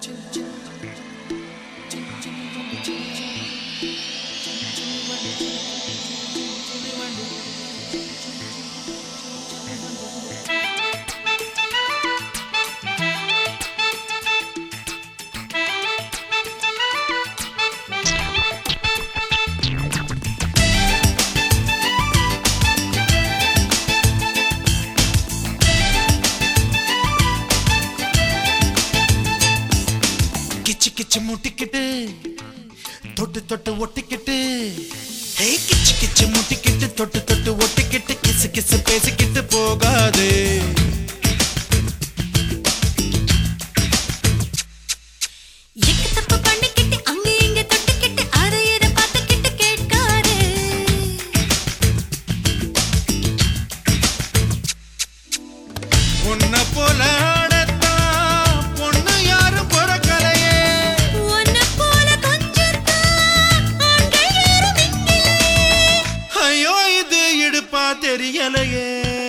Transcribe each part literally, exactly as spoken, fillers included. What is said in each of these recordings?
கிச்சு கிச்சு முட்டிக்கிட்டு தொட்டு தொட்டு ஒட்டிக்கிட்டு ஹே கிச்சு கிச்சு முட்டிக்கிட்டு தொட்டு தொட்டு ஒட்டிக்கிட்டு கிசு கிசு பேசிக்கிட்டு போகாது உன்னை போல தெரியலையே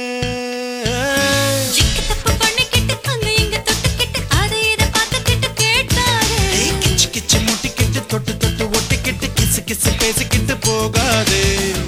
தப்பு பண்ணிக்கிட்டு அங்க இங்க தொட்டுக்கிட்டு அதை இதை பார்த்துக்கிட்டு கேட்காது கிச்சு கிச்சு முட்டிக்கிட்டு தொட்டு தொட்டு ஒட்டிக்கிட்டு கிசு கிசு பேசிக்கிட்டு போகாது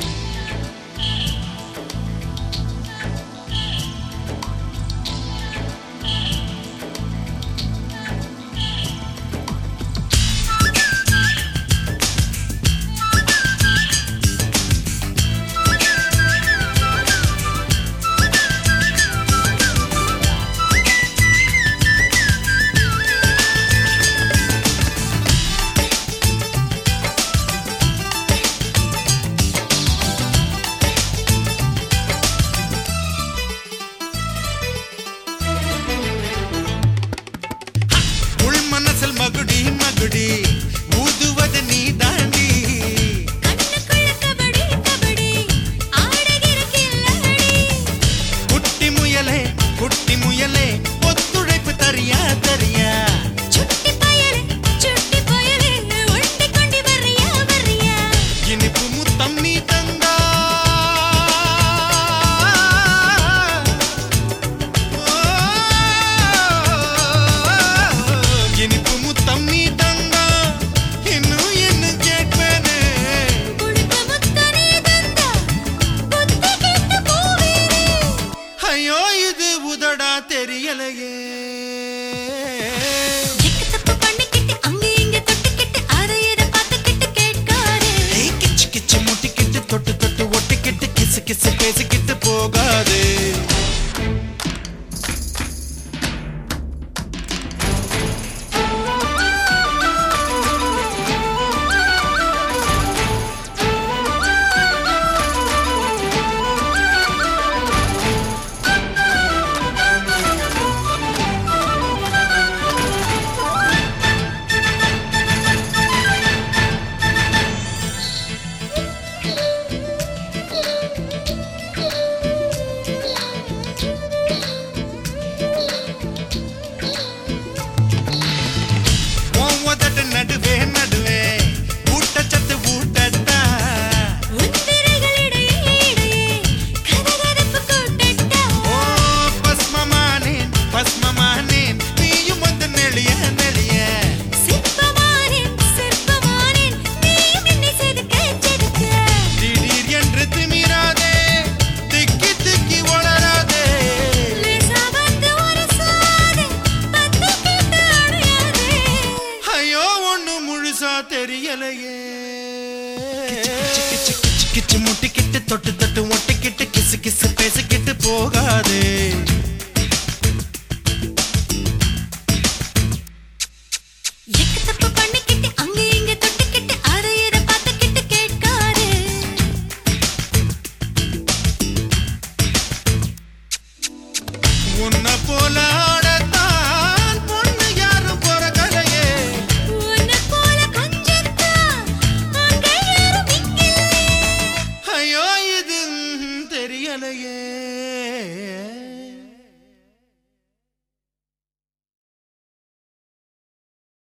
மகுடி மகுடி ஊதுவது நீ தாண்டி கண்ணுக்குள்ள கபடி கபடி ஆடுகிற கில்லடி குட்டி முயலே குட்டி முயலே ஒத்துழைப்பு தரியா தரியா சுட்டி பயலே சுட்டி பயலே ஒண்டி கொண்டி வரியா வரியா இனிப்பு முத்தம் நீ தந்தா இனிப்பு முத்தம் நீ தந்தா இன்னும் என்ன கேட்பேனே குளிக்க முத்த நீ தந்தா புத்தி கெட்டு போவேனே ஐயோ இது உதடா தெரியலையே தப்பு பண்ணிக்கிட்டு அங்க இங்க தொட்டுக்கிட்டு அதை இதை பார்த்துக்கிட்டு கேட்காது கிச்சு கிச்சு முட்டிக்கிட்டு தொட்டு தொட்டு ஒட்டிக்கிட்டு கிசு கிசு பேசிக்கிட்டு போகாது நடுவே நடுவே ஊட்டச்சத்து ஊட்டத்தா உந்திரைகளிடையே இடையே கதகதப்பு கூட்டட்டா ஓ பஸ்மமானேன் பஸ்மமானேன் நீயும் வந்து நெளிய நெளிய சிற்பமானேன் சிற்பமானேன் நீயும் என்னை செதுக்க செதுக்க திடீர் என்று திமிராதே திக்கி திக்கி வளராதே லேசா வந்து ஒரு சாதே பத்து கேட்டு அடையாதே ஐயோ ஒண்ணு முழுசா தெரியலையே கிச்சு கிச்சு கிச்சு முட்டிக்கிட்டு தொட்டு தொட்டு ஒட்டிக்கிட்டு கிசு கிசு பேசிக்கிட்டு போகாதே தப்பு பண்ணிக்கிட்டு அங்க இங்க தொட்டுக்கிட்டு அதை இதை பார்த்துக்கிட்டு கேட்காது உன்னை போல ஆடத்தான் பொண்ணு யாரும் பொறக்கலையே உன்னை போல கொஞ்சத்தான் ஆண்கள் யாரும் இங்கில்லை ஐயோ இது ம், தெரியலையே